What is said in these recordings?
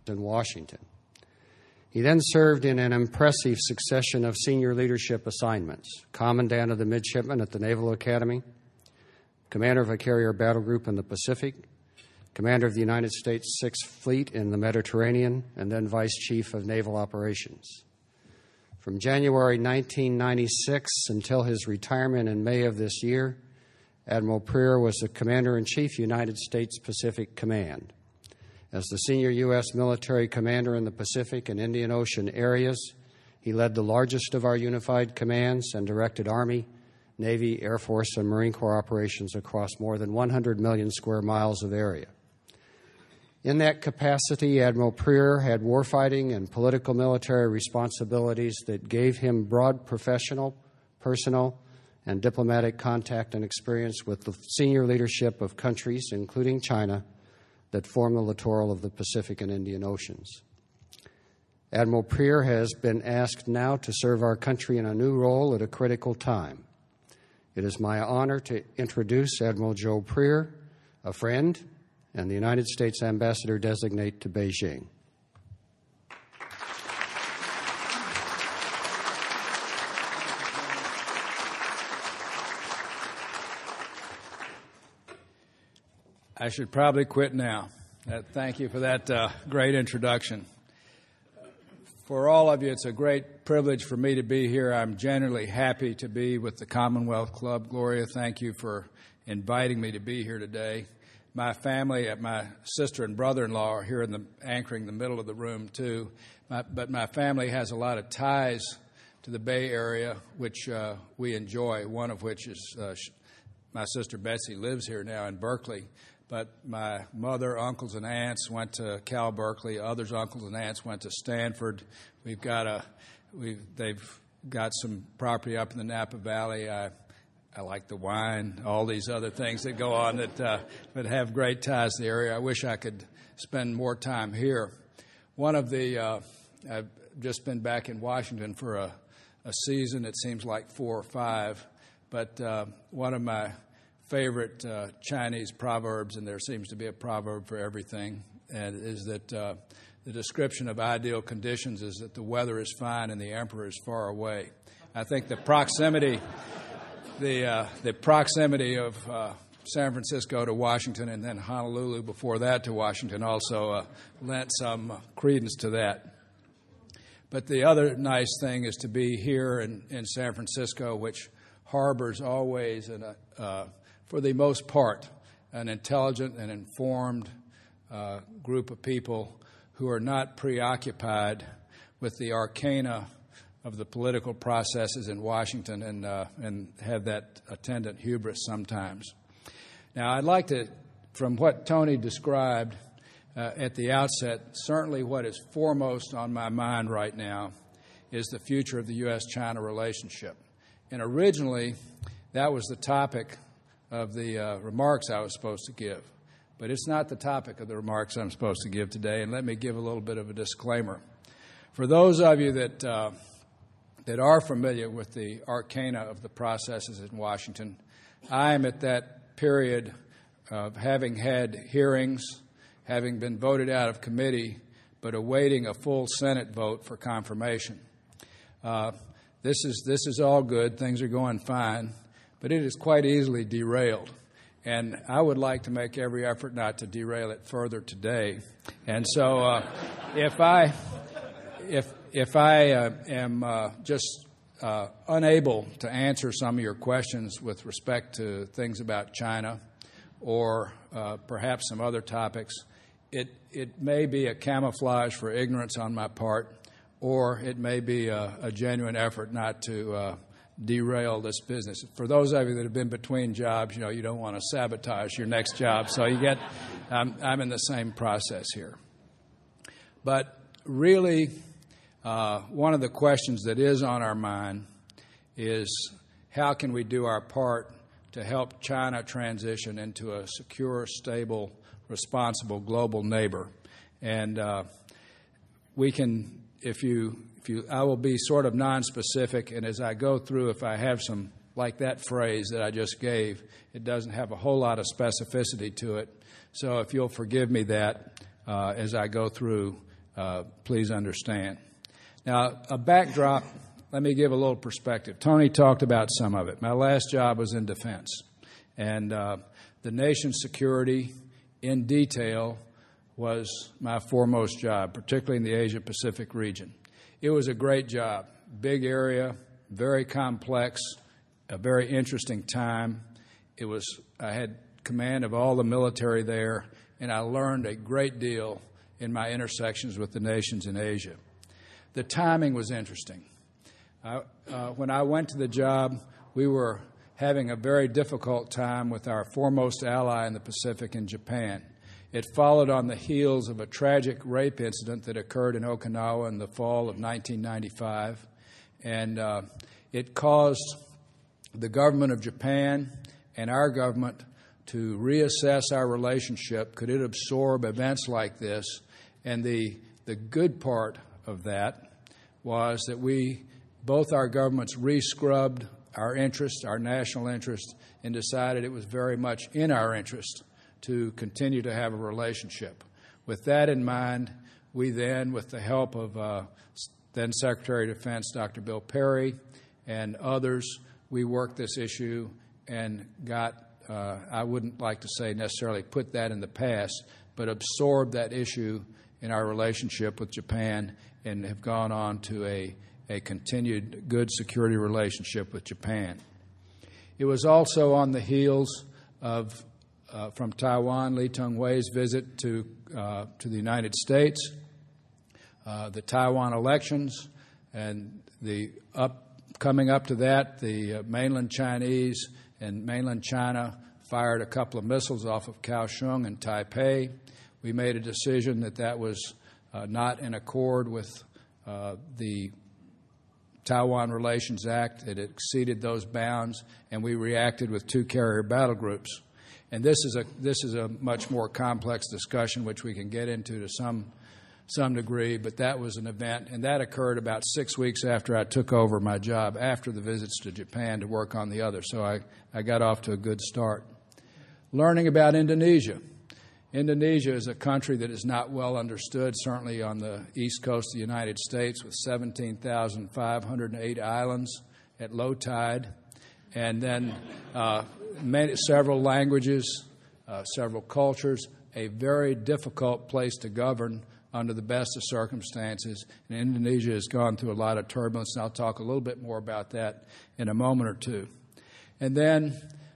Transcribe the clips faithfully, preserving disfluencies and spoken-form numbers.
in Washington. He then served in an impressive succession of senior leadership assignments: Commandant of the Midshipmen at the Naval Academy, Commander of a Carrier Battle Group in the Pacific, Commander of the United States Sixth Fleet in the Mediterranean, and then Vice Chief of Naval Operations. From January nineteen ninety-six until his retirement in May of this year, Admiral Prieur was the Commander-in-Chief, United States Pacific Command. As the senior U S military commander in the Pacific and Indian Ocean areas, he led the largest of our unified commands and directed Army, Navy, Air Force, and Marine Corps operations across more than one hundred million square miles of area. In that capacity, Admiral Prieur had warfighting and political military responsibilities that gave him broad professional, personal, and diplomatic contact and experience with the senior leadership of countries, including China, that form the littoral of the Pacific and Indian Oceans. Admiral Prieur has been asked now to serve our country in a new role at a critical time. It is my honor to introduce Admiral Joe Prieur, a friend and the United States Ambassador-designate to Beijing. I should probably quit now. Uh, thank you for that uh, great introduction. For all of you, it's a great privilege for me to be here. I'm genuinely happy to be with the Commonwealth Club. Gloria, thank you for inviting me to be here today. My family, my sister and brother-in-law are here in the anchoring the middle of the room too. My, but my family has a lot of ties to the Bay Area, which uh, we enjoy. One of which is uh, my sister Betsy lives here now in Berkeley. But my mother, uncles, and aunts went to Cal Berkeley. Others, uncles and aunts, went to Stanford. We've got a, we've they've got some property up in the Napa Valley. I, I like the wine, all these other things that go on that uh, that have great ties to the area. I wish I could spend more time here. One of the, uh, I've just been back in Washington for a, a season. It seems like four or five. But uh, one of my favorite uh, Chinese proverbs, and there seems to be a proverb for everything, and is that uh, the description of ideal conditions is that the weather is fine and the emperor is far away. I think the proximity, the uh, the proximity of uh, San Francisco to Washington and then Honolulu before that to Washington also uh, lent some credence to that. But the other nice thing is to be here in, in San Francisco, which harbors always in a uh, for the most part, an intelligent and informed uh, group of people who are not preoccupied with the arcana of the political processes in Washington and, uh, and have that attendant hubris sometimes. Now, I'd like to, from what Tony described uh, at the outset, certainly what is foremost on my mind right now is the future of the U S China relationship. And originally, that was the topic of the uh, remarks I was supposed to give. But it's not the topic of the remarks I'm supposed to give today, and let me give a little bit of a disclaimer. For those of you that, uh, that are familiar with the arcana of the processes in Washington, I am at that period of having had hearings, having been voted out of committee, but awaiting a full Senate vote for confirmation. Uh, this is, this is all good. Things are going fine. But it is quite easily derailed. And I would like to make every effort not to derail it further today. And so uh, if I if if I uh, am uh, just uh, unable to answer some of your questions with respect to things about China or uh, perhaps some other topics, it, it may be a camouflage for ignorance on my part, or it may be a, a genuine effort not to uh, derail this business. For those of you that have been between jobs, you know, you don't want to sabotage your next job. So you get, um, I'm in the same process here. But really, uh, one of the questions that is on our mind is how can we do our part to help China transition into a secure, stable, responsible global neighbor. And uh, we can, if you If you, I will be sort of nonspecific, and as I go through, if I have some, like that phrase that I just gave, it doesn't have a whole lot of specificity to it. So if you'll forgive me that uh, as I go through uh, please understand. Now, a backdrop, let me give a little perspective. Tony talked about some of it. My last job was in defense, and uh, the nation's security in detail was my foremost job, particularly in the Asia-Pacific region. It was a great job, big area, very complex, a very interesting time. It was, I had command of all the military there, and I learned a great deal in my intersections with the nations in Asia. The timing was interesting. I, uh, when I went to the job, we were having a very difficult time with our foremost ally in the Pacific in Japan. It followed on the heels of a tragic rape incident that occurred in Okinawa in the fall of nineteen ninety-five, and uh, it caused the government of Japan and our government to reassess our relationship. Could it absorb events like this? And the, the good part of that was that we, both our governments, re-scrubbed our interest, our national interest, and decided it was very much in our interest to continue to have a relationship. With that in mind, we then, with the help of uh, then Secretary of Defense Doctor Bill Perry and others, we worked this issue and got, uh, I wouldn't like to say necessarily put that in the past, but absorbed that issue in our relationship with Japan and have gone on to a, a continued good security relationship with Japan. It was also on the heels of Uh, from Taiwan, Lee Teng-hui's visit to uh, to the United States, uh, the Taiwan elections, and the up coming up to that, the uh, mainland Chinese and mainland China fired a couple of missiles off of Kaohsiung and Taipei. We made a decision that that was uh, not in accord with uh, the Taiwan Relations Act. It exceeded those bounds, and we reacted with two carrier battle groups. And this is a this is a much more complex discussion, which we can get into to some some degree. But that was an event, and that occurred about six weeks after I took over my job, after the visits to Japan to work on the other. So I, I got off to a good start. Learning about Indonesia. Indonesia is a country that is not well understood, certainly on the east coast of the United States, with seventeen thousand five hundred eight islands at low tide, and then uh, many, several languages, uh, several cultures, a very difficult place to govern under the best of circumstances. And Indonesia has gone through a lot of turbulence, and I'll talk a little bit more about that in a moment or two. And then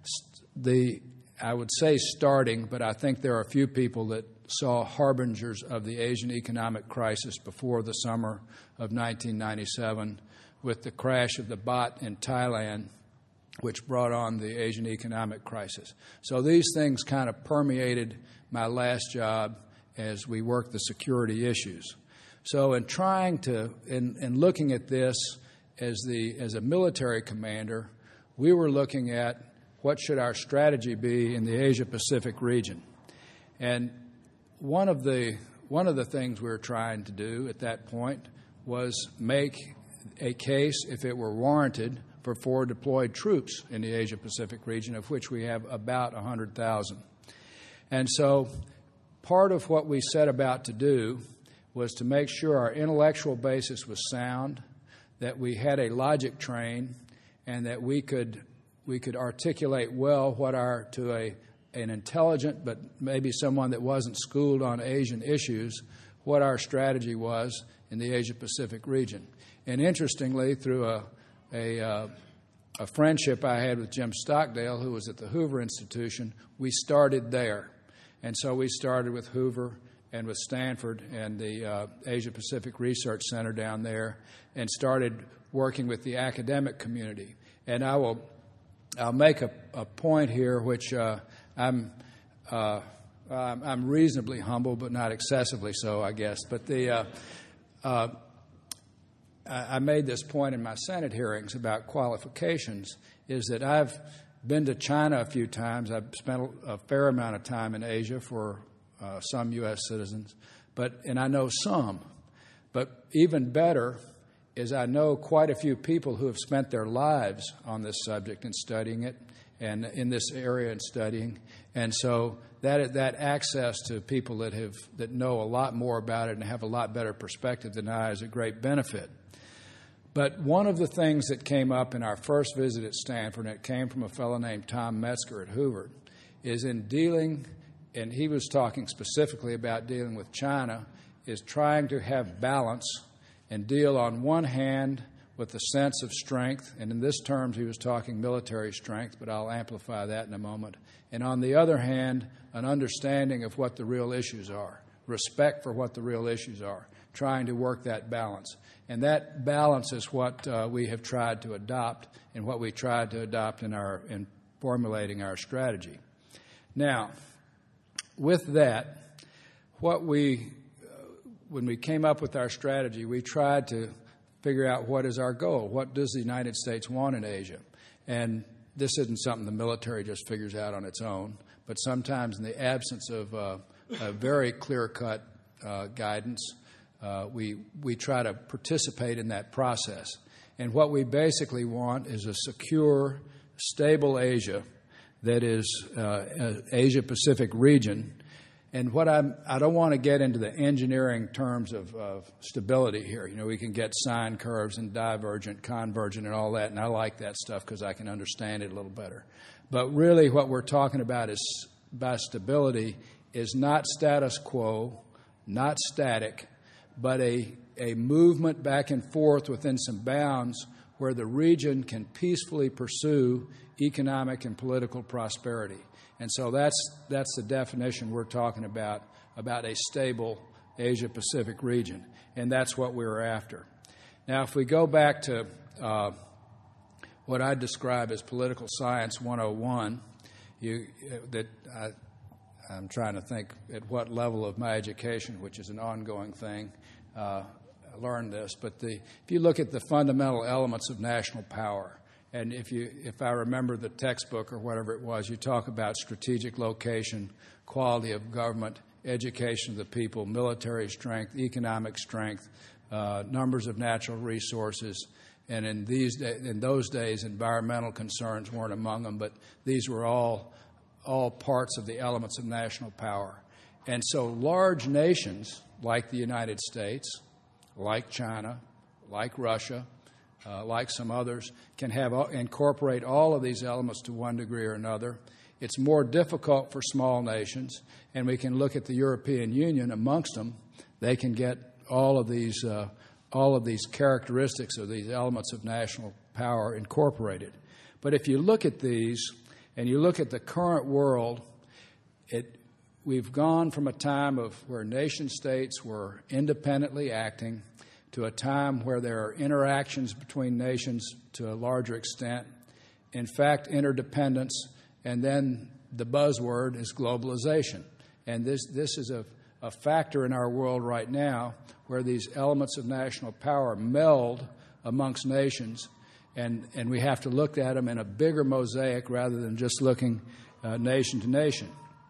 the, I would say starting, but I think there are a few people that saw harbingers of the Asian economic crisis before the summer of nineteen ninety-seven with the crash of the baht in Thailand, which brought on the Asian economic crisis. So these things kind of permeated my last job as we worked the security issues. So in trying to, in, in looking at this as the as a military commander, we were looking at what should our strategy be in the Asia-Pacific region. And one of the one of the things we were trying to do at that point was make a case, if it were warranted, for forward deployed troops in the Asia-Pacific region, of which we have about one hundred thousand. And so part of what we set about to do was to make sure our intellectual basis was sound, that we had a logic train, and that we could we could articulate well what our, to a an intelligent but maybe someone that wasn't schooled on Asian issues, what our strategy was in the Asia-Pacific region. And interestingly, through a A, uh, a friendship I had with Jim Stockdale, who was at the Hoover Institution, we started there. And so we started with Hoover and with Stanford and the uh, Asia-Pacific Research Center down there, and started working with the academic community. And I will, I'll make a, a point here, which uh, I'm, uh, I'm, I'm reasonably humble, but not excessively so, I guess. But the uh, uh, I made this point in my Senate hearings about qualifications, is that I've been to China a few times. I've spent a fair amount of time in Asia for uh, some U S citizens, but and I know some. But even better is I know quite a few people who have spent their lives on this subject and studying it, and in this area and studying. And so that that access to people that have that know a lot more about it and have a lot better perspective than I is a great benefit. But one of the things that came up in our first visit at Stanford, and it came from a fellow named Tom Metzger at Hoover, is in dealing, and he was talking specifically about dealing with China, is trying to have balance and deal on one hand with a sense of strength, and in this terms he was talking military strength, but I'll amplify that in a moment, and on the other hand, an understanding of what the real issues are, respect for what the real issues are, trying to work that balance. And that balance is what uh, we have tried to adopt and what we tried to adopt in our in formulating our strategy. Now, with that, what we uh, when we came up with our strategy, we tried to figure out what is our goal. What does the United States want in Asia? And this isn't something the military just figures out on its own, but sometimes in the absence of uh, a very clear-cut uh, guidance, uh, we we try to participate in that process. And what we basically want is a secure, stable Asia that is uh, an Asia-Pacific region. And what I'm, I don't want to get into the engineering terms of, of stability here. You know, we can get sine curves and divergent, convergent, and all that, and I like that stuff because I can understand it a little better. But really what we're talking about is by stability is not status quo, not static, but a, a movement back and forth within some bounds where the region can peacefully pursue economic and political prosperity. And so that's that's the definition we're talking about, about a stable Asia-Pacific region. And that's what we were after. Now, if we go back to uh, what I describe as political science one oh one, you, that I, I'm trying to think at what level of my education, which is an ongoing thing, uh, I learned this. But the, if you look at the fundamental elements of national power, and if you, if I remember the textbook or whatever it was, you talk about strategic location, quality of government, education of the people, military strength, economic strength, uh, numbers of natural resources, and in these da- in those days, environmental concerns weren't among them, but these were all all parts of the elements of national power. And so, large nations like the United States, like China, like Russia, Uh, like some others, can have incorporate all of these elements to one degree or another. It's more difficult for small nations, and we can look at the European Union amongst them. They can get all of these uh, all of these characteristics of these elements of national power incorporated. But if you look at these and you look at the current world, it we've gone from a time of where nation states were independently acting to a time where there are interactions between nations to a larger extent, in fact, interdependence, and then the buzzword is globalization. And this, this is a, a factor in our world right now where these elements of national power meld amongst nations, and, and we have to look at them in a bigger mosaic rather than just looking uh, nation to nation.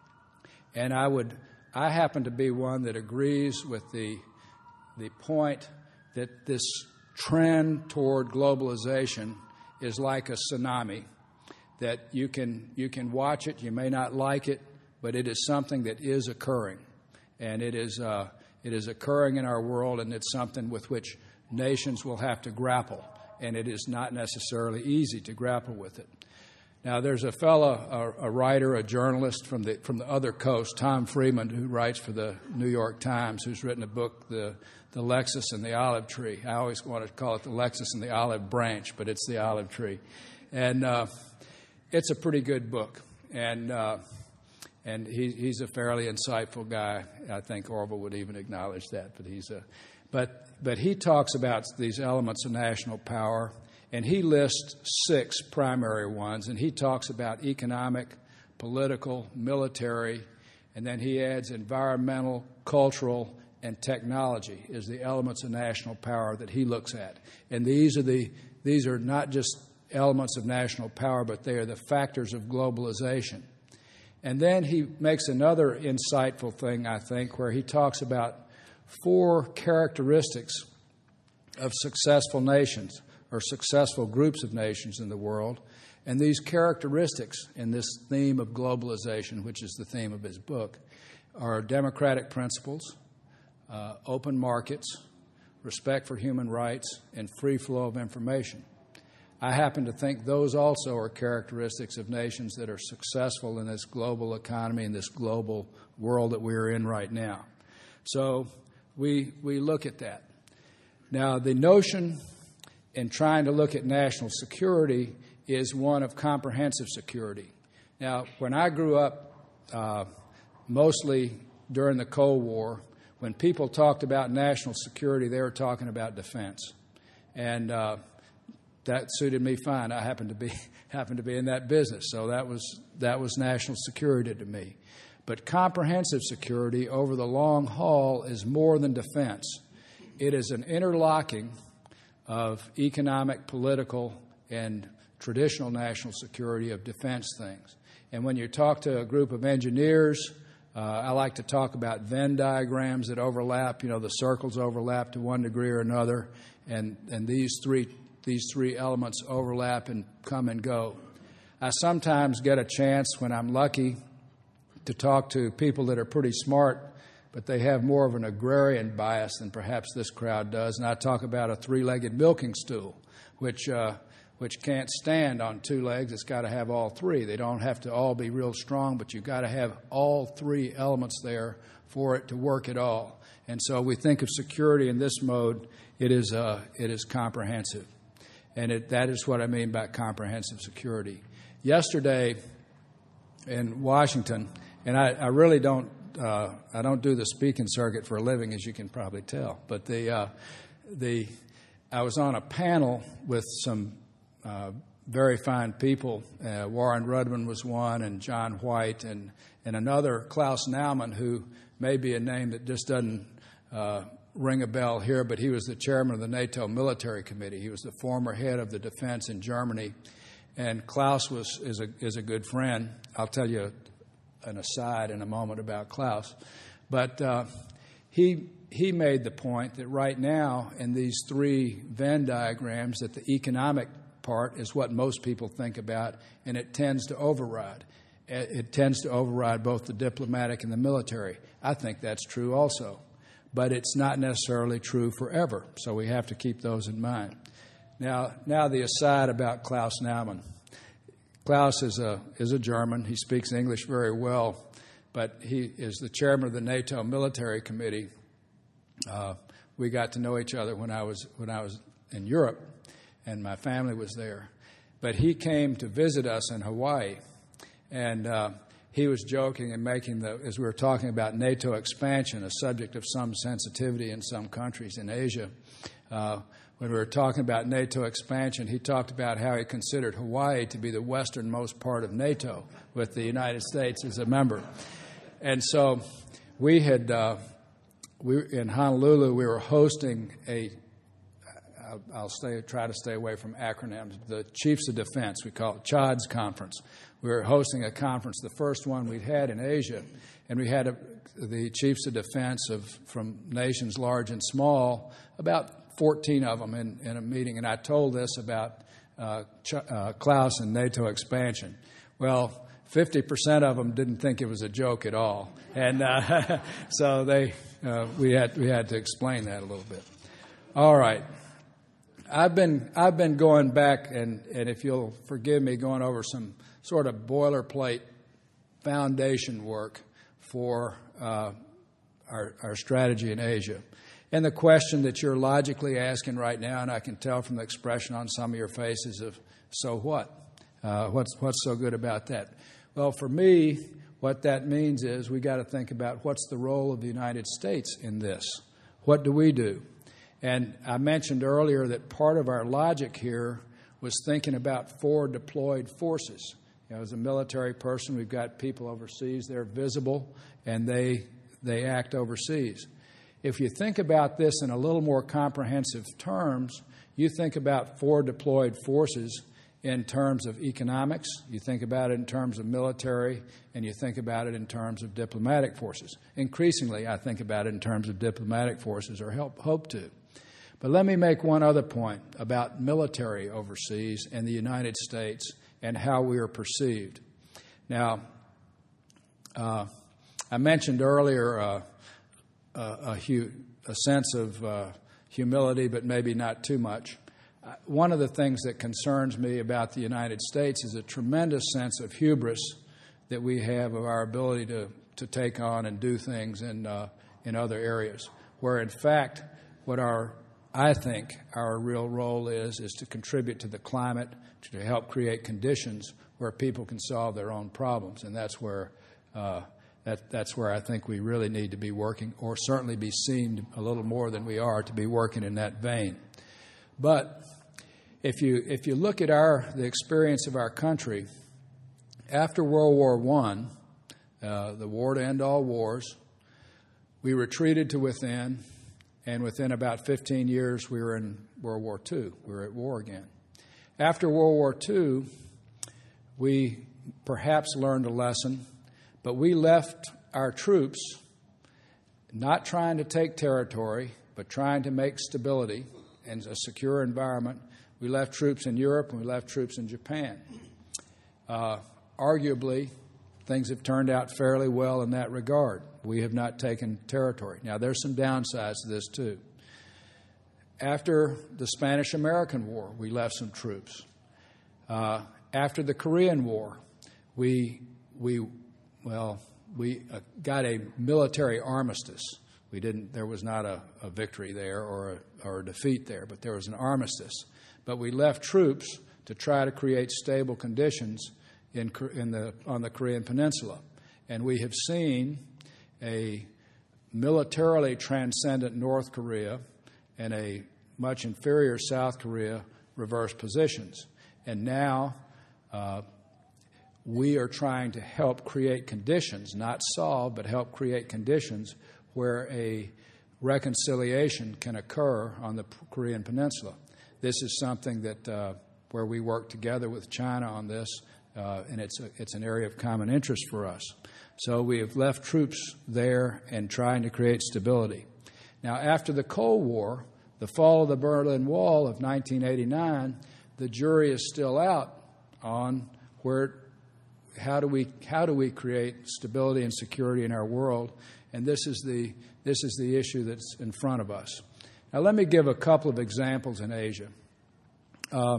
And I would, I happen to be one that agrees with the, the point that this trend toward globalization is like a tsunami, that you can you can watch it, you may not like it, but it is something that is occurring, and it is uh, it is occurring in our world, and it's something with which nations will have to grapple, and it is not necessarily easy to grapple with it. Now, there's a fellow, a, a writer, a journalist from the from the other coast, Tom Friedman, who writes for the New York Times, who's written a book, the the Lexus and the Olive Tree. I always want to call it the Lexus and the Olive Branch, but it's the olive tree, and uh, it's a pretty good book. And uh, and he, he's a fairly insightful guy. I think Orville would even acknowledge that. But he's a but but he talks about these elements of national power. And he lists six primary ones, and he talks about economic, political, military, and then he adds environmental, cultural, and technology as the elements of national power that he looks at. And these are the these are not just elements of national power, but they are the factors of globalization. And then he makes another insightful thing, I think, where he talks about four characteristics of successful nations, or successful groups of nations in the world. And these characteristics in this theme of globalization, which is the theme of his book, are democratic principles, uh, open markets, respect for human rights, and free flow of information. I happen to think those also are characteristics of nations that are successful in this global economy and this global world that we're in right now. So we we look at that. Now, the notion in trying to look at national security is one of comprehensive security. Now, when I grew up, uh, mostly during the Cold War, when people talked about national security, they were talking about defense. And uh, that suited me fine. I happened to be happened to be in that business, so that was that was national security to me. But comprehensive security over the long haul is more than defense. It is an interlocking of economic, political, and traditional national security of defense things. And when you talk to a group of engineers, uh, I like to talk about Venn diagrams that overlap. You know, the circles overlap to one degree or another, and, and these three these three elements overlap and come and go. I sometimes get a chance, when I'm lucky, to talk to people that are pretty smart, but they have more of an agrarian bias than perhaps this crowd does. And I talk about a three-legged milking stool, which uh, which can't stand on two legs. It's got to have all three. They don't have to all be real strong, but you've got to have all three elements there for it to work at all. And so we think of security in this mode. It is uh, it is comprehensive, and it, that is what I mean by comprehensive security. Yesterday in Washington, and I, I really don't uh, I don't do the speaking circuit for a living, as you can probably tell, but the uh, the I was on a panel with some uh, very fine people. Uh, Warren Rudman was one, and John White, and and another, Klaus Naumann, who may be a name that just doesn't uh, ring a bell here, but he was the chairman of the NATO Military Committee. He was the former head of the defense in Germany. And Klaus was is a is a good friend. I'll tell you an aside in a moment about Klaus. But uh, he he made the point that right now in these three Venn diagrams that the economic part is what most people think about, and it tends to override. It, it tends to override both the diplomatic and the military. I think that's true also. But it's not necessarily true forever, so we have to keep those in mind. Now, now the aside about Klaus Naumann. Klaus is a is a German. He speaks English very well, but he is the chairman of the NATO Military Committee. Uh, we got to know each other when I was when I was in Europe, and my family was there. But he came to visit us in Hawaii, and uh, he was joking and making the as we were talking about NATO expansion, a subject of some sensitivity in some countries in Asia. Uh, When we were talking about NATO expansion, he talked about how he considered Hawaii to be the westernmost part of NATO, with the United States as a member. And so we had, uh, we in Honolulu, we were hosting a, I'll, I'll stay, try to stay away from acronyms, the Chiefs of Defense, we call it CHODS Conference. We were hosting a conference, the first one we'd had in Asia, and we had a, the Chiefs of Defense of from nations large and small, about fourteen of them in, in a meeting, and I told this about uh, Ch- uh, Klaus and NATO expansion. Well, fifty percent of them didn't think it was a joke at all, and uh, so they uh, we had we had to explain that a little bit. All right, I've been I've been going back, and, and if you'll forgive me, going over some sort of boilerplate foundation work for uh, our, our strategy in Asia. And the question that you're logically asking right now, and I can tell from the expression on some of your faces of, so what? Uh, what's what's so good about that? Well, for me, what that means is we got to think about what's the role of the United States in this. What do we do? And I mentioned earlier that part of our logic here was thinking about forward deployed forces. You know, as a military person, we've got people overseas. They're visible, and they they act overseas. If you think about this in a little more comprehensive terms, you think about forward deployed forces in terms of economics, you think about it in terms of military, and you think about it in terms of diplomatic forces. Increasingly, I think about it in terms of diplomatic forces, or help, hope to. But let me make one other point about military overseas and the United States and how we are perceived. Now, uh, I mentioned earlier uh, a, a, hu- a sense of uh, humility, but maybe not too much. Uh, one of the things that concerns me about the United States is a tremendous sense of hubris that we have of our ability to, to take on and do things in, uh, in other areas, where in fact what our, I think our real role is, is to contribute to the climate, to help create conditions where people can solve their own problems. And that's where, uh, that, that's where I think we really need to be working, or certainly be seen a little more than we are to be working in that vein. But if you, if you look at our, the experience of our country, after World War One, uh, the war to end all wars, we retreated to within, and within about fifteen years, we were in World War Two. We were at war again. After World War Two, we perhaps learned a lesson, but we left our troops not trying to take territory, but trying to make stability and a secure environment. We left troops in Europe and we left troops in Japan. Uh, arguably, things have turned out fairly well in that regard. We have not taken territory. Now, there's some downsides to this, too. After the Spanish-American War, we left some troops. Uh, after the Korean War, we, we well, we uh, got a military armistice. We didn't. There was not a, a victory there or a, or a defeat there, but there was an armistice. But we left troops to try to create stable conditions in, in the, on the Korean Peninsula. And we have seen a militarily transcendent North Korea and a much inferior South Korea reverse positions. And now uh, we are trying to help create conditions, not solve, but help create conditions where a reconciliation can occur on the Korean Peninsula. This is something that uh, where we work together with China on this, uh, and it's a, it's an area of common interest for us. So we have left troops there and trying to create stability. Now, after the Cold War, the fall of the Berlin Wall of nineteen eighty-nine, the jury is still out on where, how do we how do we create stability and security in our world, and this is the this is the issue that's in front of us. Now, let me give a couple of examples in Asia uh,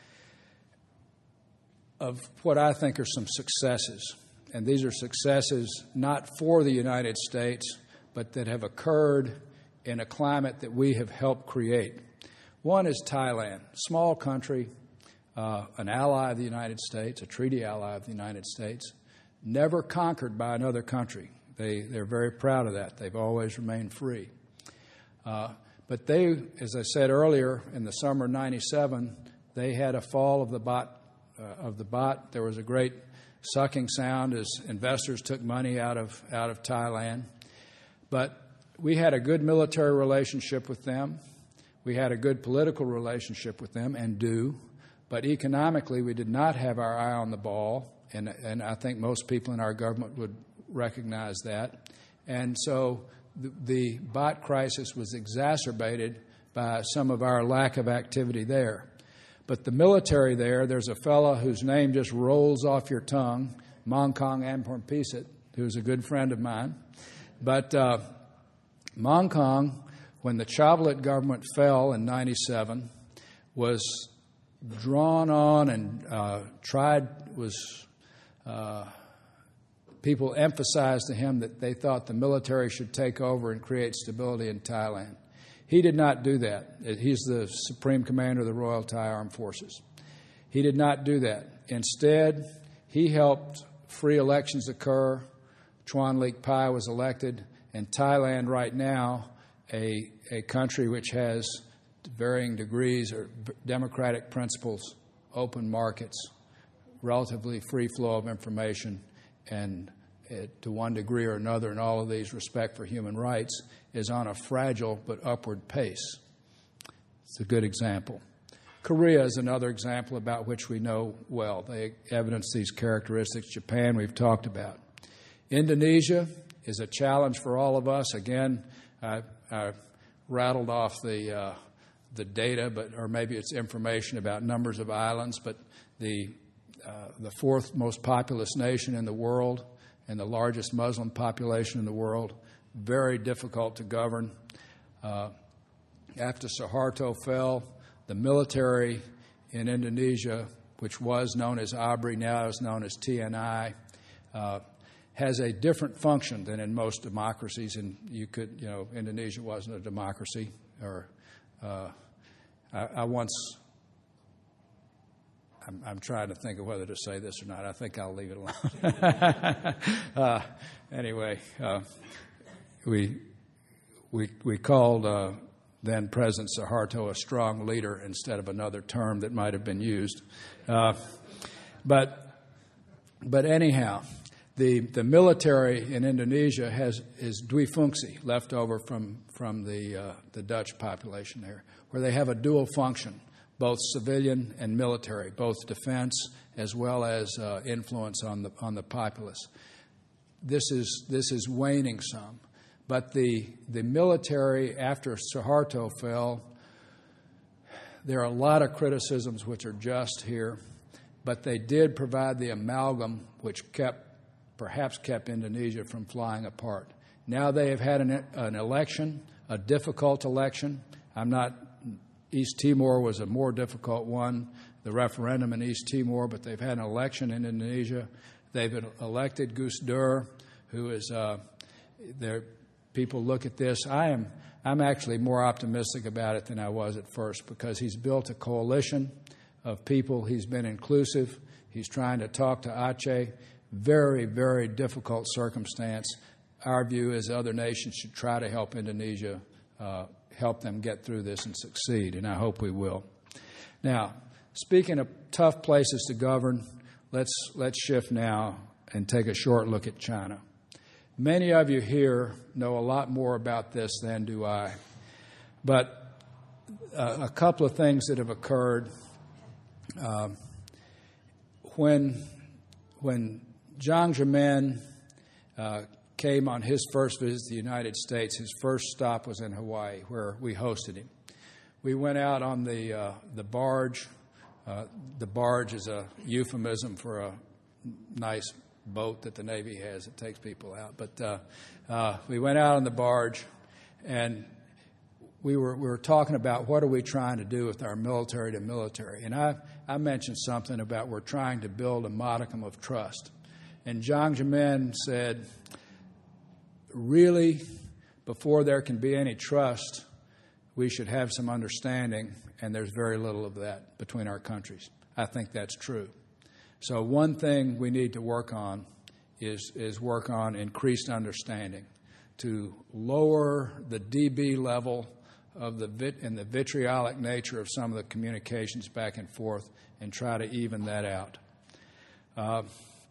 of what I think are some successes. And these are successes not for the United States, but that have occurred in a climate that we have helped create. One is Thailand, small country, uh, an ally of the United States, a treaty ally of the United States, never conquered by another country. They, they're very proud of that. They've always remained free. Uh, But they, as I said earlier, in the summer of ninety-seven, they had a fall of the baht. Uh, of the baht, there was a great sucking sound as investors took money out of out of Thailand. But we had a good military relationship with them. We had a good political relationship with them, and do. But economically, we did not have our eye on the ball, and and I think most people in our government would recognize that. And so The, the baht crisis was exacerbated by some of our lack of activity there. But the military there, there's a fellow whose name just rolls off your tongue, Mongkong Ampornpisit, who's a good friend of mine. But uh, Mongkong, when the Chauvelet government fell in ninety-seven, was drawn on and uh, tried, was... Uh, People emphasized to him that they thought the military should take over and create stability in Thailand. He did not do that. He's the Supreme Commander of the Royal Thai Armed Forces. He did not do that. Instead, he helped free elections occur. Chuan Lik Pai was elected. And Thailand right now, a, a country which has varying degrees or democratic principles, open markets, relatively free flow of information, and uh, to one degree or another in all of these, respect for human rights, is on a fragile but upward pace. It's a good example. Korea is another example about which we know well. They evidence these characteristics. Japan, we've talked about. Indonesia is a challenge for all of us. Again, I, I rattled off the uh, the data, but or maybe it's information about numbers of islands, but the uh, the fourth most populous nation in the world and the largest Muslim population in the world. Very difficult to govern. Uh, after Suharto fell, the military in Indonesia, which was known as ABRI, now is known as T N I, uh, has a different function than in most democracies. And you could, you know, Indonesia wasn't a democracy. Or uh, I, I once, I'm, I'm trying to think of whether to say this or not. I think I'll leave it alone. uh, anyway, uh, we we we called uh, then President Suharto a strong leader instead of another term that might have been used. Uh, but but anyhow. The, the military in Indonesia has is duifungsi, left over from from the uh, the Dutch population there, where they have a dual function, both civilian and military, both defense as well as uh, influence on the on the populace. This is this is waning some, but the the military after Suharto fell, there are a lot of criticisms which are just here, but they did provide the amalgam which kept. perhaps kept Indonesia from flying apart. Now they have had an, an election, a difficult election. I'm not, East Timor was a more difficult one, the referendum in East Timor, but they've had an election in Indonesia. They've elected Gus Dur, who is, uh, there, people look at this. I am, I'm actually more optimistic about it than I was at first because he's built a coalition of people. He's been inclusive. He's trying to talk to Aceh. Very, very difficult circumstance. Our view is other nations should try to help Indonesia, uh, help them get through this and succeed, and I hope we will. Now, speaking of tough places to govern, let's let's shift now and take a short look at China. Many of you here know a lot more about this than do I, but uh, a couple of things that have occurred uh, when when Jiang Zemin uh, came on his first visit to the United States. His first stop was in Hawaii, where we hosted him. We went out on the uh, the barge. Uh, the barge is a euphemism for a nice boat that the Navy has that takes people out. But uh, uh, we went out on the barge, and we were we were talking about what are we trying to do with our military to military. And I, I mentioned something about we're trying to build a modicum of trust. And Jiang Zemin said, really, before there can be any trust, we should have some understanding, and there's very little of that between our countries. I think that's true. So one thing we need to work on is, is work on increased understanding to lower the D B level of the vit- and the vitriolic nature of some of the communications back and forth and try to even that out. Uh,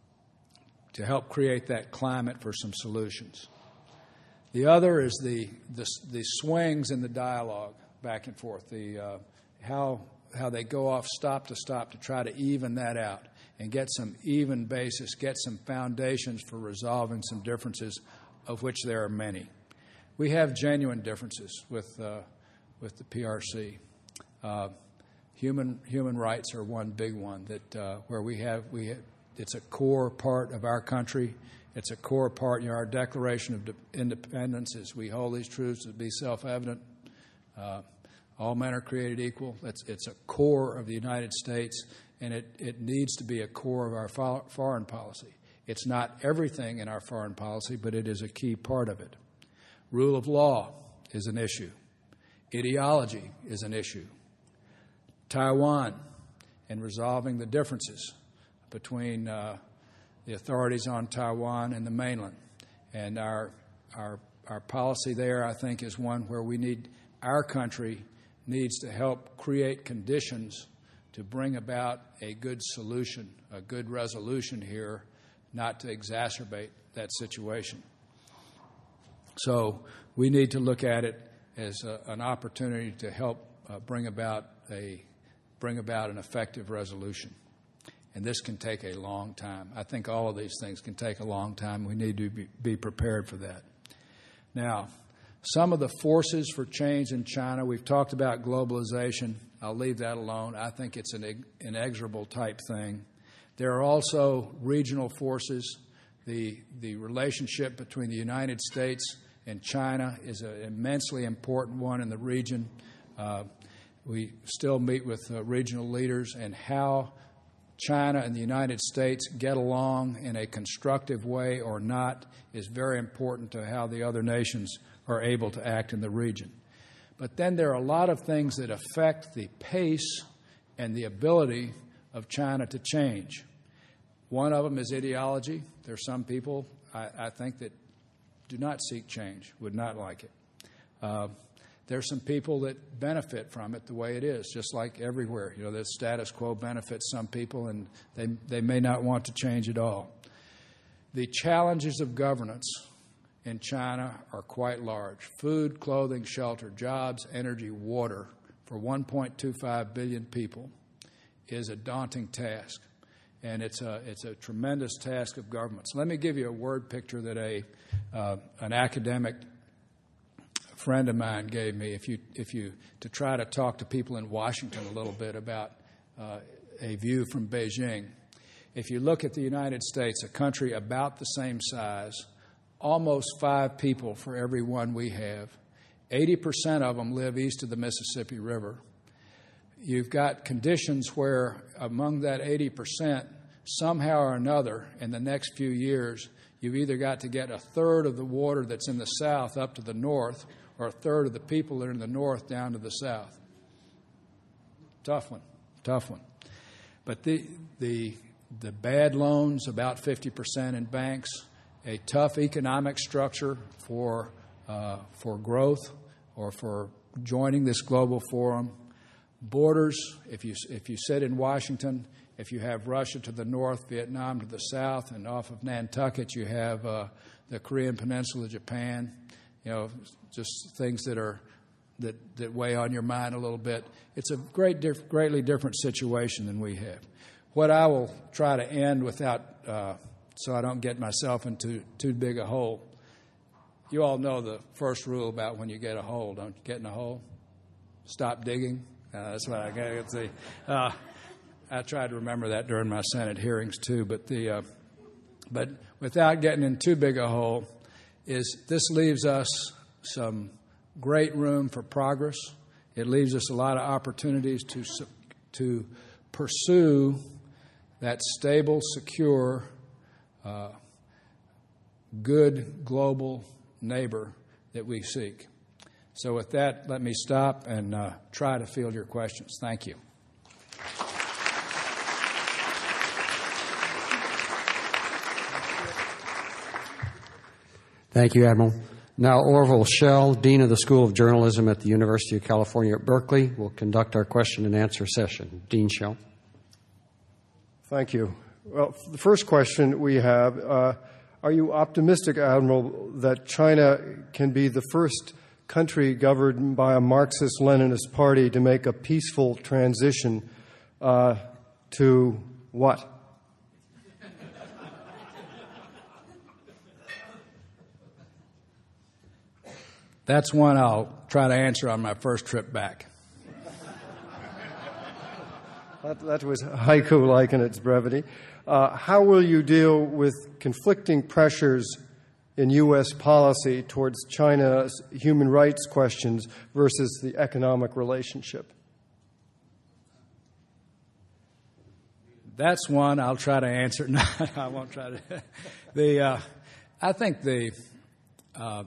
to help create that climate for some solutions. The other is the the, the swings in the dialogue back and forth, the uh, how how they go off stop to stop to try to even that out and get some even basis, get some foundations for resolving some differences, of which there are many. We have genuine differences with uh, with the P R C. Uh, human human rights are one big one that uh, where we have we. Have, It's a core part of our country. It's a core part, you know, our Declaration of Independence is we hold these truths to be self-evident. Uh, all men are created equal. It's, it's a core of the United States, and it, it needs to be a core of our fo- foreign policy. It's not everything in our foreign policy, but it is a key part of it. Rule of law is an issue. Ideology is an issue. Taiwan and resolving the differences between uh, the authorities on Taiwan and the mainland. And our, our, our policy there, I think, is one where we need, our country needs to help create conditions to bring about a good solution, a good resolution here, not to exacerbate that situation. So we need to look at it as a, an opportunity to help uh, bring about a bring about an effective resolution. And this can take a long time. I think all of these things can take a long time. We need to be, be prepared for that. Now, some of the forces for change in China, we've talked about globalization. I'll leave that alone. I think it's an inexorable type thing. There are also regional forces. The, the relationship between the United States and China is an immensely important one in the region. Uh, we still meet with uh, regional leaders, and how China and the United States get along in a constructive way or not is very important to how the other nations are able to act in the region. But then there are a lot of things that affect the pace and the ability of China to change. One of them is ideology. There are some people, I, I think, that do not seek change, would not like it. Uh, there are some people that benefit from it the way it is, just like everywhere. You know, the status quo benefits some people, and they, they may not want to change at all. The challenges of governance in China are quite large. Food, clothing, shelter, jobs, energy, water for one point two five billion people is a daunting task, and it's a, it's a tremendous task of governments. Let me give you a word picture that a uh, an academic friend of mine gave me if you, if you, to try to talk to people in Washington a little bit about uh, a view from Beijing. If you look at the United States, a country about the same size, almost five people for every one we have. eighty percent of them live east of the Mississippi River. You've got conditions where among that eighty percent, somehow or another, in the next few years, you've either got to get a third of the water that's in the south up to the north, or a third of the people that are in the north down to the south. Tough one, tough one. But the the the bad loans, about fifty percent in banks, a tough economic structure for uh, for growth or for joining this global forum. Borders, if you if you sit in Washington, if you have Russia to the north, Vietnam to the south, and off of Nantucket you have uh, the Korean Peninsula, Japan, you know, just things that are that, that weigh on your mind a little bit. It's a great, diff- greatly different situation than we have. What I will try to end without, uh, so I don't get myself into too big a hole. You all know the first rule about when you get a hole, don't you? Get in a hole, stop digging. Uh, that's what I got to say. Uh, I tried to remember that during my Senate hearings too. But the, uh, but without getting in too big a hole, is this leaves us some great room for progress. It leaves us a lot of opportunities to to pursue that stable, secure, uh, good global neighbor that we seek. So with that, let me stop and uh, try to field your questions. Thank you. Thank you, Admiral. Now, Orville Schell, Dean of the School of Journalism at the University of California at Berkeley, will conduct our question and answer session. Dean Schell. Thank you. Well, the first question we have, uh, are you optimistic, Admiral, that China can be the first country governed by a Marxist-Leninist party to make a peaceful transition uh, to what? That's one I'll try to answer on my first trip back. That, that was haiku-like in its brevity. Uh, how will you deal with conflicting pressures in U S policy towards China's human rights questions versus the economic relationship? That's one I'll try to answer. No, I won't try to. the uh, I think the uh,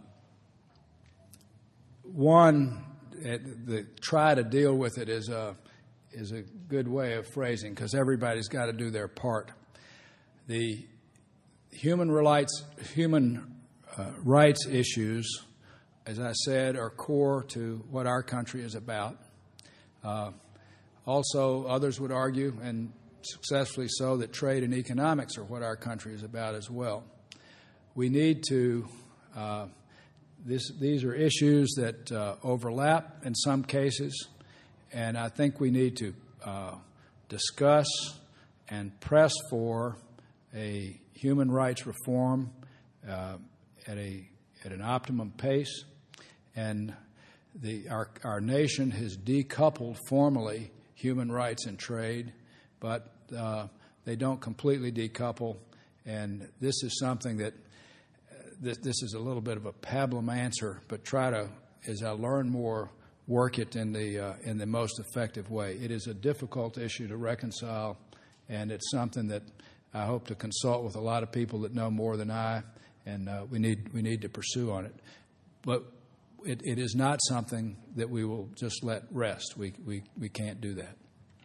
one uh, the try to deal with it is a is a good way of phrasing, because everybody's got to do their part. The human rights human uh, rights issues, as I said, are core to what our country is about. Uh, also, others would argue, and successfully so, that trade and economics are what our country is about as well. We need to, uh, this, these are issues that uh, overlap in some cases, and I think we need to uh, discuss and press for a human rights reform uh, at a at an optimum pace. And the our our nation has decoupled formally human rights and trade, but uh, they don't completely decouple. And this is something that uh, this, this is a little bit of a pablum answer, but try to, as I learn more, work it in the uh, in the most effective way. It is a difficult issue to reconcile, and it's something that I hope to consult with a lot of people that know more than I, and uh, we need we need to pursue on it. But it, it is not something that we will just let rest. We we we can't do that.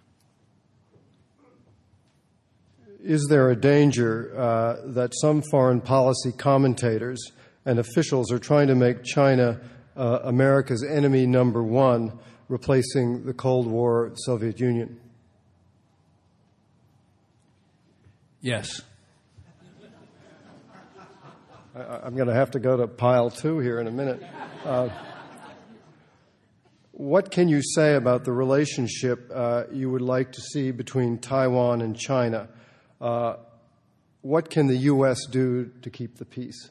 Is there a danger uh, that some foreign policy commentators and officials are trying to make China uh, America's enemy number one, replacing the Cold War Soviet Union? Yes. I, I'm going to have to go to pile two here in a minute. Uh, what can you say about the relationship uh, you would like to see between Taiwan and China? Uh, what can the U S do to keep the peace?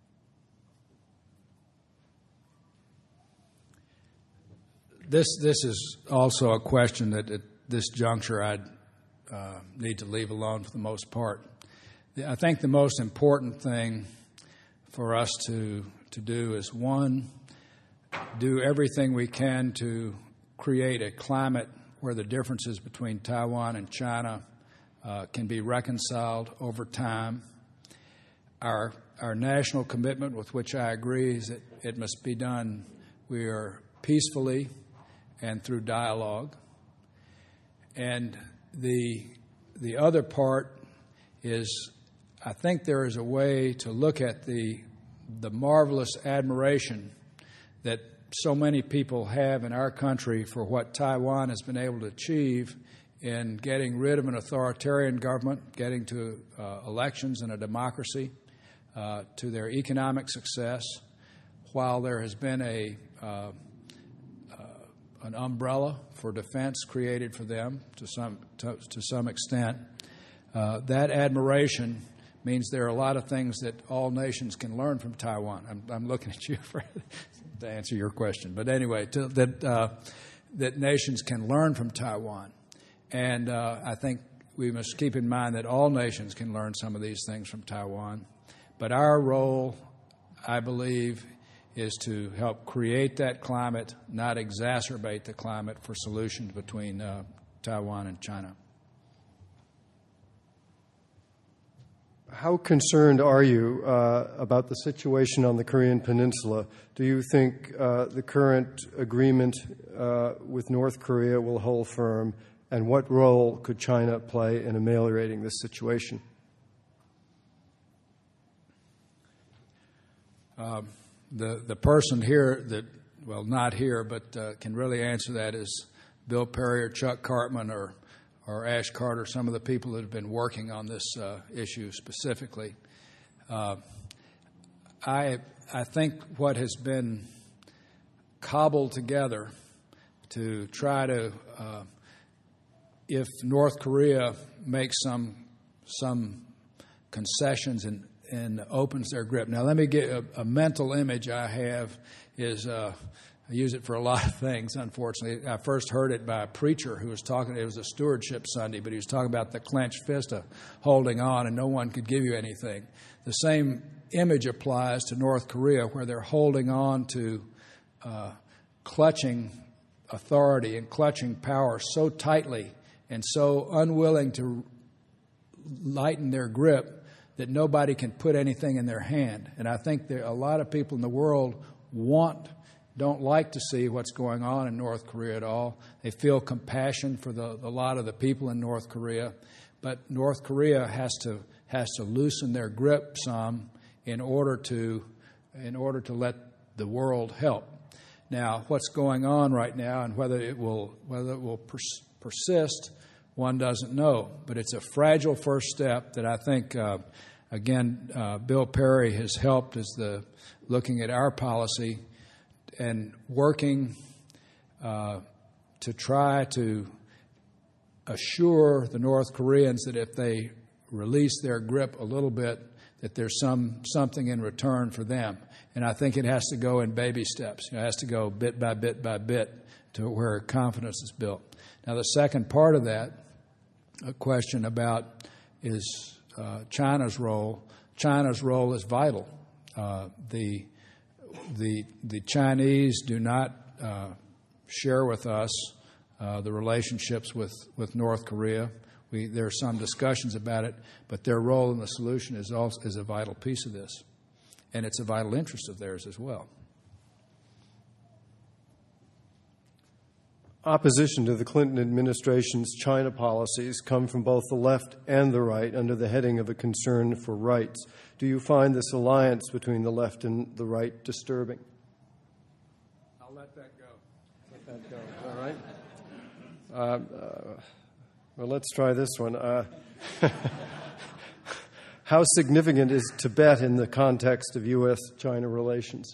This this is also a question that at this juncture I'd uh, need to leave alone for the most part. I think the most important thing for us to to do is, one, do everything we can to create a climate where the differences between Taiwan and China uh, can be reconciled over time. Our our national commitment, with which I agree, is that it must be done we are peacefully and through dialogue. And the the other part is, I think there is a way to look at the the marvelous admiration that so many people have in our country for what Taiwan has been able to achieve in getting rid of an authoritarian government, getting to uh, elections and a democracy, uh, to their economic success, while there has been a uh, an umbrella for defense created for them to some to, to some extent. Uh, that admiration means there are a lot of things that all nations can learn from Taiwan. I'm, I'm looking at you, Fred, to answer your question. But anyway, to, that uh, that nations can learn from Taiwan, and uh, I think we must keep in mind that all nations can learn some of these things from Taiwan. But our role, I believe, is to help create that climate, not exacerbate the climate for solutions between uh, Taiwan and China. How concerned are you uh, about the situation on the Korean Peninsula? Do you think uh, the current agreement uh, with North Korea will hold firm, and what role could China play in ameliorating this situation? Um, The the person here that, well, not here, but uh, can really answer that is Bill Perry or Chuck Cartman or or Ash Carter, some of the people that have been working on this uh, issue specifically. Uh, I I think what has been cobbled together to try to, uh, if North Korea makes some some concessions and and opens their grip. Now, let me get a, a mental image I have is, uh, I use it for a lot of things, unfortunately. I first heard it by a preacher who was talking, it was a stewardship Sunday, but he was talking about the clenched fist of holding on and no one could give you anything. The same image applies to North Korea, where they're holding on to uh, clutching authority and clutching power so tightly and so unwilling to lighten their grip that nobody can put anything in their hand. And I think there a lot of people in the world want, don't like to see what's going on in North Korea at all. They feel compassion for the, a lot of the people in North Korea. But North Korea has to has to loosen their grip some in order to in order to let the world help. Now, what's going on right now and whether it will whether it will pers- persist, one doesn't know. But it's a fragile first step that I think uh, Again, uh, Bill Perry has helped as the looking at our policy and working uh, to try to assure the North Koreans that if they release their grip a little bit, that there's some something in return for them. And I think it has to go in baby steps. It has to go bit by bit by bit to where confidence is built. Now, the second part of that a question about is uh, China's role. China's role is vital. Uh, the the the Chinese do not uh, share with us uh, the relationships with, with North Korea. We, there are some discussions about it, but their role in the solution is also is a vital piece of this, and it's a vital interest of theirs as well. Opposition to the Clinton administration's China policies come from both the left and the right under the heading of a concern for rights. Do you find this alliance between the left and the right disturbing? I'll let that go. Let that go. All right. Uh, uh, well, let's try this one. Uh, how significant is Tibet in the context of U S China relations?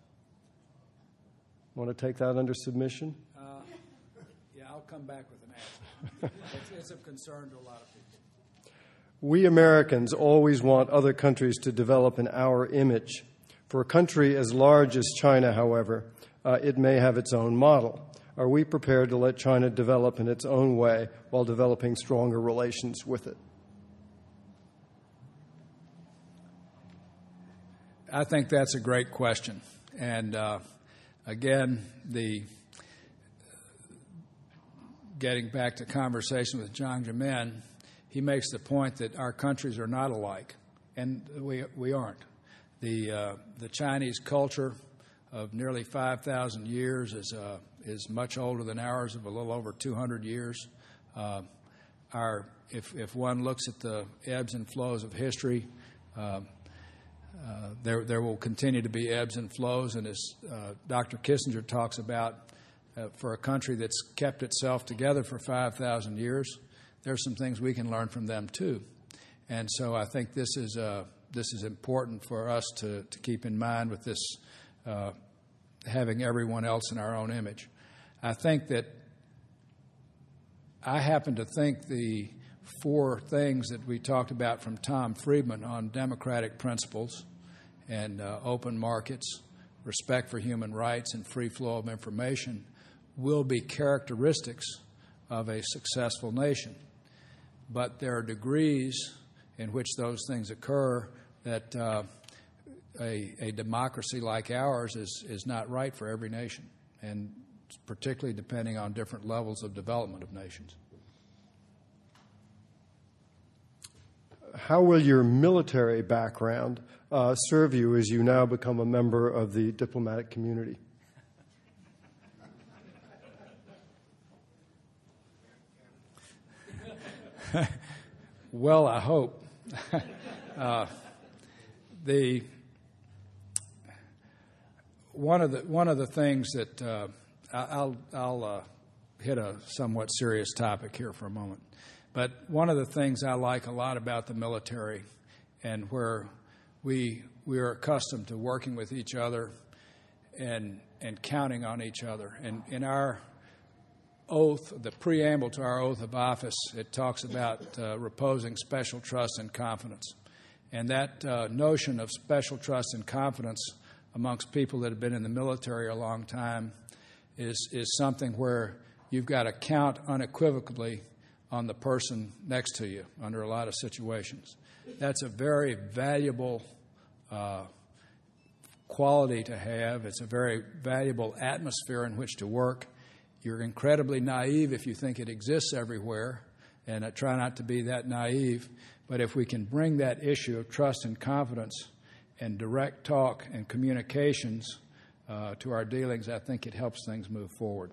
Want to take that under submission? I'll come back with an answer. It's, it's of concern to a lot of people. We Americans always want other countries to develop in our image. For a country as large as China, however, uh, it may have its own model. Are we prepared to let China develop in its own way while developing stronger relations with it? I think that's a great question. And uh, again, the getting back to conversation with Jiang Zemin, he makes the point that our countries are not alike, and we we aren't. The uh, the Chinese culture of nearly five thousand years is uh, is much older than ours, of a little over two hundred years. Uh, our if if one looks at the ebbs and flows of history, uh, uh, there there will continue to be ebbs and flows, and as uh, Doctor Kissinger talks about. Uh, for a country that's kept itself together for five thousand years, there's some things we can learn from them too. And so I think this is uh, this is important for us to, to keep in mind with this uh, having everyone else in our own image. I think that I happen to think the four things that we talked about from Tom Friedman on democratic principles and uh, open markets, respect for human rights, and free flow of information will be characteristics of a successful nation. But there are degrees in which those things occur that uh, a, a democracy like ours is, is not right for every nation, and particularly depending on different levels of development of nations. How will your military background uh, serve you as you now become a member of the diplomatic community? Well, I hope. uh, the one of the one of the things that uh, I'll I'll uh, hit a somewhat serious topic here for a moment, but one of the things I like a lot about the military, and where we we are accustomed to working with each other and and counting on each other, and in our oath, the preamble to our oath of office, it talks about uh, reposing special trust and confidence. And that uh, notion of special trust and confidence amongst people that have been in the military a long time is, is something where you've got to count unequivocally on the person next to you under a lot of situations. That's a very valuable uh, quality to have. It's a very valuable atmosphere in which to work. You're incredibly naive if you think it exists everywhere, and I try not to be that naive. But if we can bring that issue of trust and confidence and direct talk and communications uh, to our dealings, I think it helps things move forward.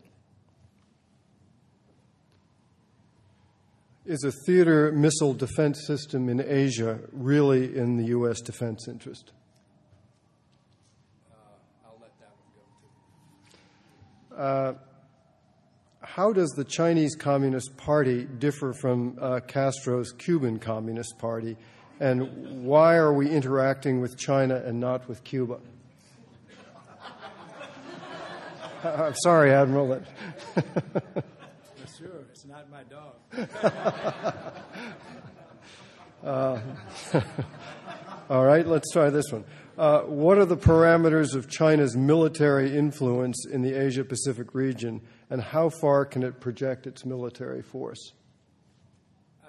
Is a theater missile defense system in Asia really in the U S defense interest? Uh, I'll let that one go, too. Uh, How does the Chinese Communist Party differ from uh, Castro's Cuban Communist Party, and why are we interacting with China and not with Cuba? I'm sorry, Admiral. Sure, it's not my dog. uh, all right, let's try this one. Uh, what are the parameters of China's military influence in the Asia-Pacific region, and how far can it project its military force?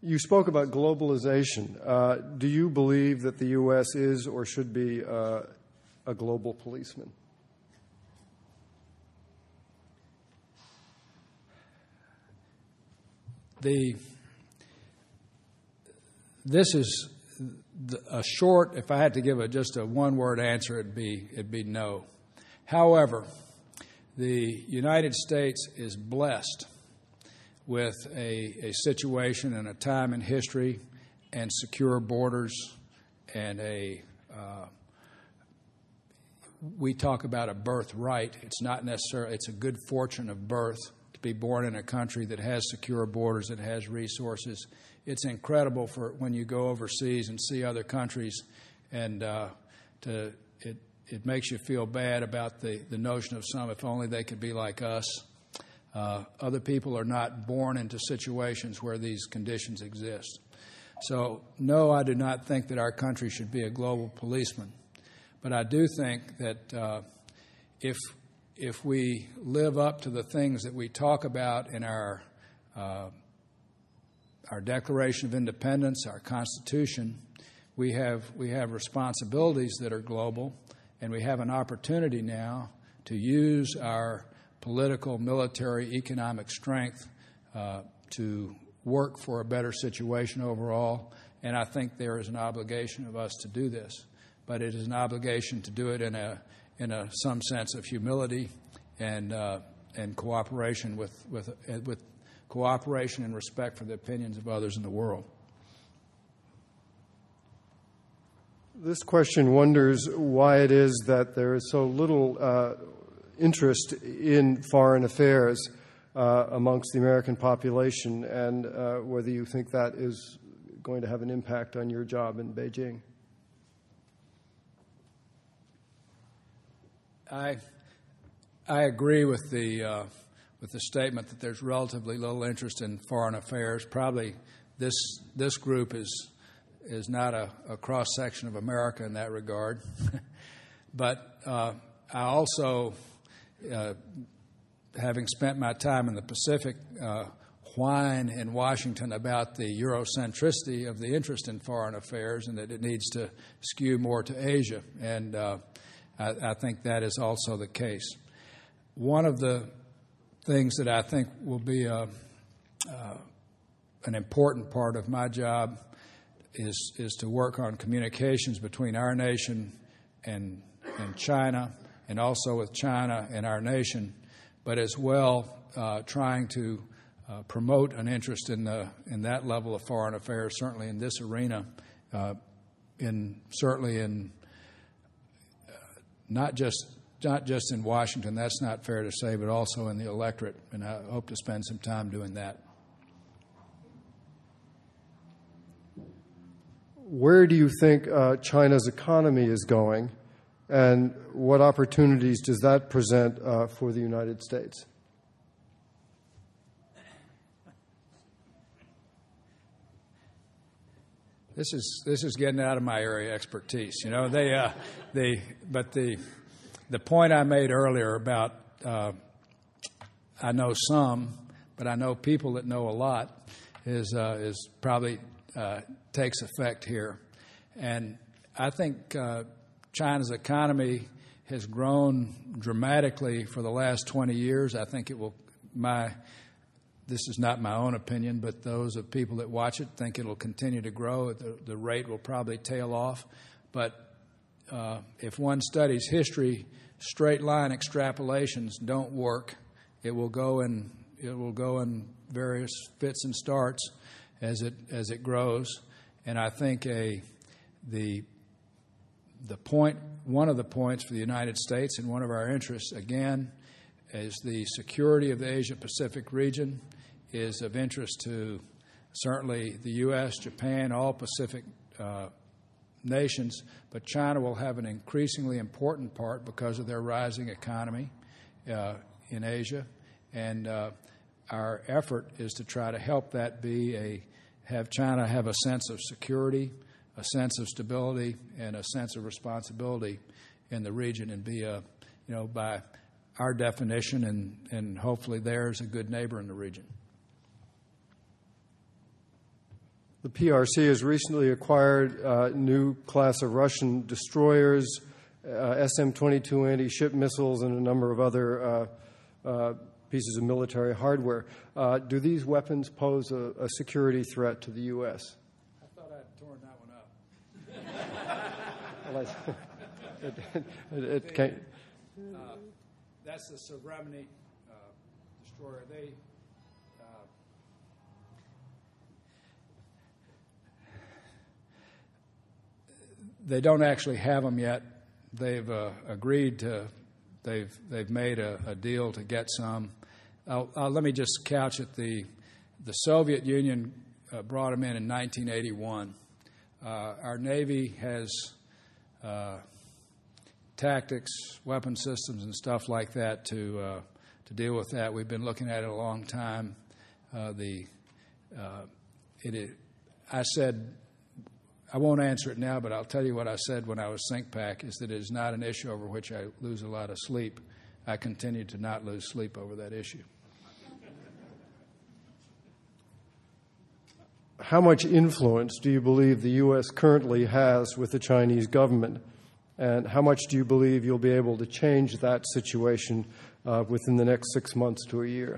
You spoke about globalization. Uh, do you believe that the U S is or should be uh, a global policeman? The this is a short. If I had to give a, just a one-word answer, it'd be it'd be no. However, the United States is blessed with a, a situation and a time in history and secure borders and a uh, we talk about a birthright. It's not necessarily, it's a good fortune of birth to be born in a country that has secure borders, that has resources. It's incredible for when you go overseas and see other countries, and uh, to it it makes you feel bad about the, the notion of some, if only they could be like us. Uh, other people are not born into situations where these conditions exist. So, no, I do not think that our country should be a global policeman. But I do think that uh, if if we live up to the things that we talk about in our uh, our Declaration of Independence, our Constitution, we have we have responsibilities that are global, and we have an opportunity now to use our political, military, economic strength uh, to work for a better situation overall. And I think there is an obligation of us to do this. But it is an obligation to do it in a in a some sense of humility and uh, and cooperation with with uh, with cooperation and respect for the opinions of others in the world. This question wonders why it is that there is so little uh, interest in foreign affairs uh, amongst the American population, and uh, whether you think that is going to have an impact on your job in Beijing. I I agree with the uh, with the statement that there's relatively little interest in foreign affairs. Probably this this group is is not a, a cross section of America in that regard. But uh, I also, uh, having spent my time in the Pacific, uh, whine in Washington about the Eurocentricity of the interest in foreign affairs and that it needs to skew more to Asia. And uh, I, I think that is also the case. One of the things that I think will be a, uh, an important part of my job is is to work on communications between our nation and and China, and also with China and our nation, but as well uh, trying to uh, promote an interest in the in that level of foreign affairs, certainly in this arena, uh, in certainly in uh, not just not just in Washington. That's not fair to say, but also in the electorate, and I hope to spend some time doing that. Where do you think uh, China's economy is going, and what opportunities does that present uh, for the United States? This is this is getting out of my area of expertise. You know, they uh, they but the the point I made earlier about uh, I know some, but I know people that know a lot is uh, is probably. Uh, takes effect here. And I think uh, China's economy has grown dramatically for the last twenty years. I think it will, my, this is not my own opinion, but those of people that watch it think it will continue to grow. The, the rate will probably tail off. But uh, if one studies history, straight line extrapolations don't work. It will go in, it will go in various fits and starts as it as it grows, and I think a the the point one of the points for the United States and one of our interests again is the security of the Asia Pacific region is of interest to certainly the U S, Japan, all Pacific uh, nations, but China will have an increasingly important part because of their rising economy uh, in Asia, and uh, our effort is to try to help that be a have China have a sense of security, a sense of stability, and a sense of responsibility in the region, and be a, you know, by our definition and, and hopefully theirs, a good neighbor in the region. The P R C has recently acquired a new class of Russian destroyers, uh, S M twenty-two anti-ship missiles, and a number of other uh, uh, pieces of military hardware. Uh, do these weapons pose a, a security threat to the U S? I thought I'd torn that one up. Well, it, it, it can't. Uh, that's the Sevremny uh, destroyer. They uh, they don't actually have them yet. They've uh, agreed to. They've they've made a, a deal to get some. I'll, I'll, let me just couch it. The the Soviet Union uh, brought them in in nineteen eighty-one. Uh, our Navy has uh, tactics, weapon systems, and stuff like that to uh, to deal with that. We've been looking at it a long time. Uh, the uh, it, it, I said I won't answer it now, but I'll tell you what I said when I was ThinkPAC is that it is not an issue over which I lose a lot of sleep. I continue to not lose sleep over that issue. How much influence do you believe the U S currently has with the Chinese government? And how much do you believe you'll be able to change that situation uh, within the next six months to a year?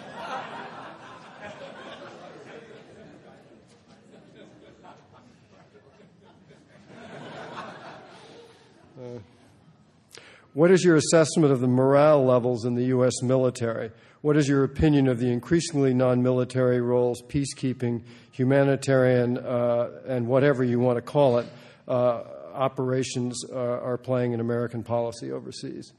uh, what is your assessment of the morale levels in the U S military? What is your opinion of the increasingly non-military roles, peacekeeping, humanitarian, uh, and whatever you want to call it, uh, operations uh, are playing in American policy overseas?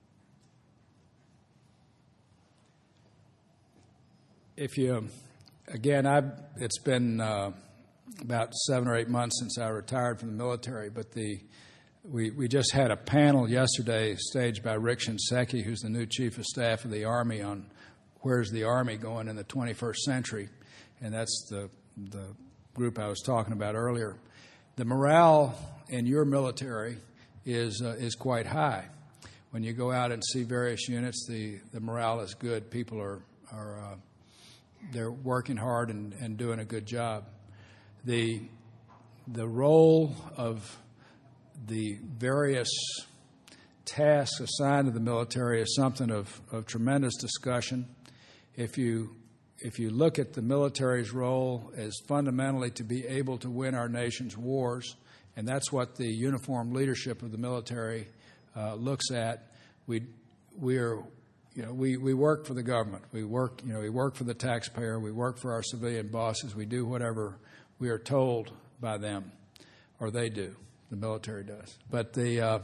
If you, again, I've, it's been uh, about seven or eight months since I retired from the military, but the we, we just had a panel yesterday staged by Rick Shinseki, who's the new Chief of Staff of the Army, on where's the Army going in the twenty-first century, and that's the the group I was talking about earlier. The morale in your military is uh, is quite high. When you go out and see various units, the, the morale is good. People are are uh, they're working hard and, and doing a good job. The the role of the various tasks assigned to the military is something of, of tremendous discussion. If you if you look at the military's role as fundamentally to be able to win our nation's wars, and that's what the uniformed leadership of the military uh, looks at, we we are you know we, we work for the government. We work you know we work for the taxpayer. We work for our civilian bosses. We do whatever we are told by them, or they do. The military does. But the uh,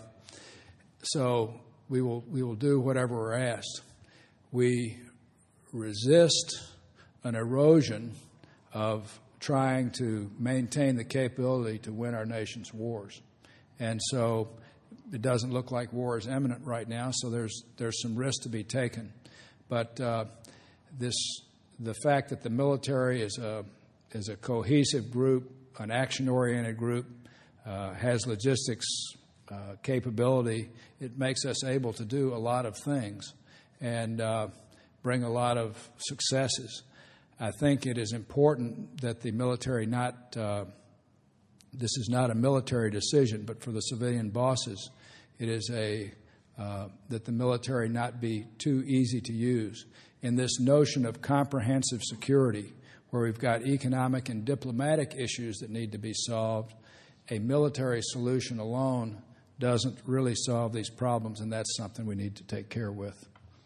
so we will we will do whatever we're asked. We resist an erosion of trying to maintain the capability to win our nation's wars, and so it doesn't look like war is imminent right now. So there's there's some risk to be taken, but uh, this the fact that the military is a is a cohesive group, an action-oriented group. Uh, has logistics uh, capability, it makes us able to do a lot of things and uh, bring a lot of successes. I think it is important that the military not, uh, this is not a military decision, but for the civilian bosses, it is a, uh, that the military not be too easy to use. In this notion of comprehensive security, where we've got economic and diplomatic issues that need to be solved, a military solution alone doesn't really solve these problems, and that's something we need to take care with.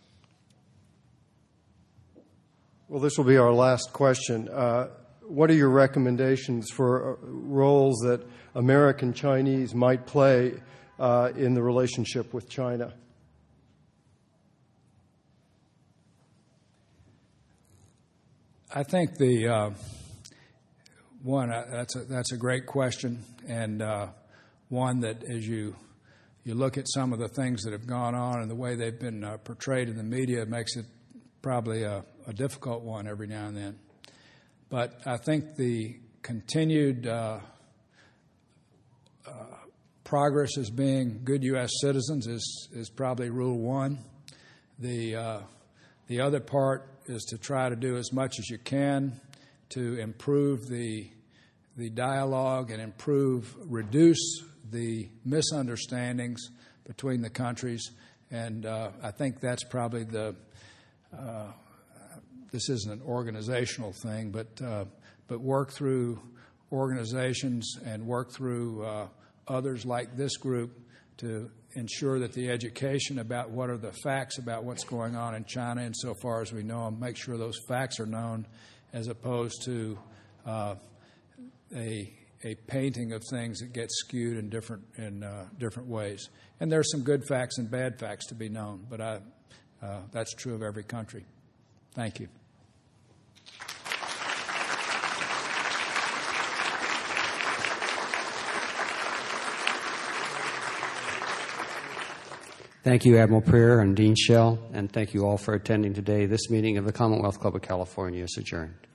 Well, this will be our last question. Uh, what are your recommendations for uh, roles that American Chinese might play uh, in the relationship with China? I think the uh, one uh, that's a that's a great question, and uh, one that as you you look at some of the things that have gone on and the way they've been uh, portrayed in the media, it makes it probably a, a difficult one every now and then. But I think the continued uh, uh, progress as being good U S citizens is is probably rule one. The uh, the other part is to try to do as much as you can to improve the the dialogue and improve, reduce the misunderstandings between the countries. And uh, I think that's probably the, uh, this isn't an organizational thing, but, uh, but work through organizations and work through uh, others like this group to ensure that the education about what are the facts about what's going on in China, insofar as we know them, make sure those facts are known, as opposed to uh, a a painting of things that gets skewed in different in uh, different ways. And there are some good facts and bad facts to be known, but I, uh, that's true of every country. Thank you. Thank you, Admiral Prieur and Dean Shell, and thank you all for attending today. This meeting of the Commonwealth Club of California is adjourned.